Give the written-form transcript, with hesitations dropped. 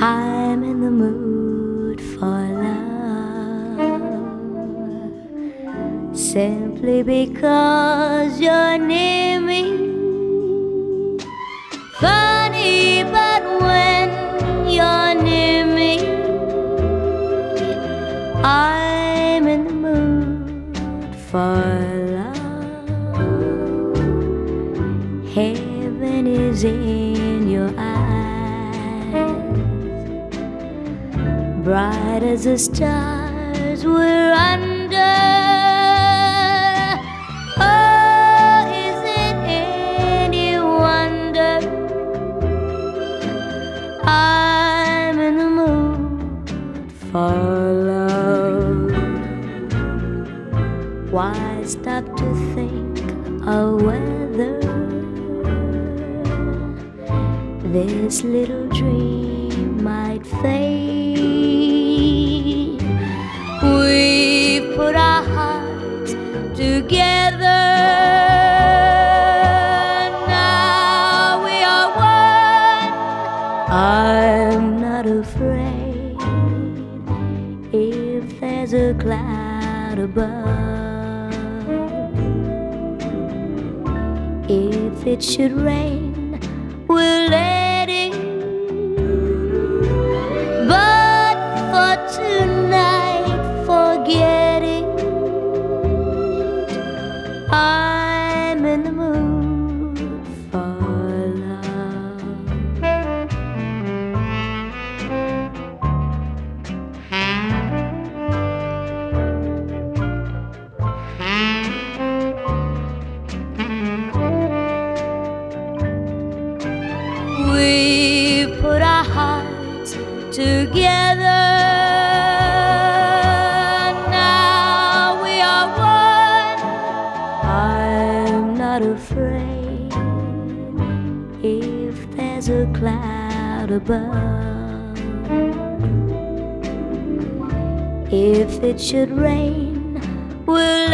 I'm in the mood for love simply because you're near me. Funny, but when you're near me, I'm in the mood for love. Heaven is in your eyes, bright as the stars we're under. Oh, is it any wonder I'm in the mood for love? Why stop to think of whether this little dream might fade? We put our hearts together. Now we are one. I'm not afraid if there's a cloud above. If it should rain, we'll let it. But for tonight, forget it. I'm in the mood for love. We put our hearts together. Now we are one. I'm not afraid if there's a cloud above. If it should rain, we'll